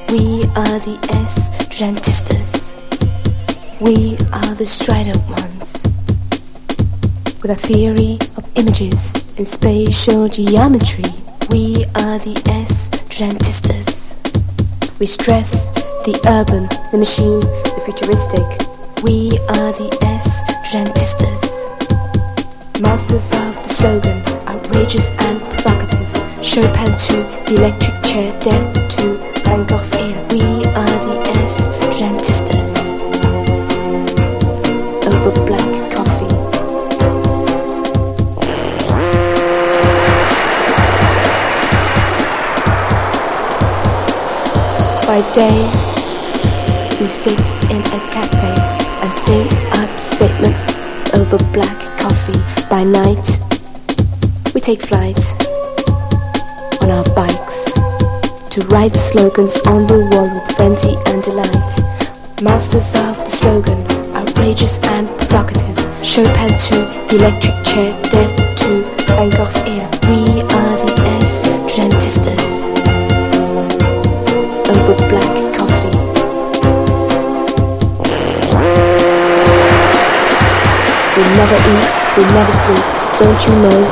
We are the Estrantistas. We are the strident ones, with a theory of images in spatial geometry. We are the Estrantistas. We stress the urban, the machine, the futuristic. We are the Estrantistas. Masters of the slogan, outrageous and provocative. Chopin to the electric chair, death to Van Gogh's ear. We are the Estrantistas. Over black coffee. By day, we sit in a cafe and think up statements over black coffee. By night, we take flight on our bikes to write slogans on the wall with frenzy and delight. Masters of the slogan, outrageous and provocative. Chopin to the electric chair, death to Van Gogh's ear. We are the Estrantistas. Over black coffee. We never eat, we never sleep. Don't you know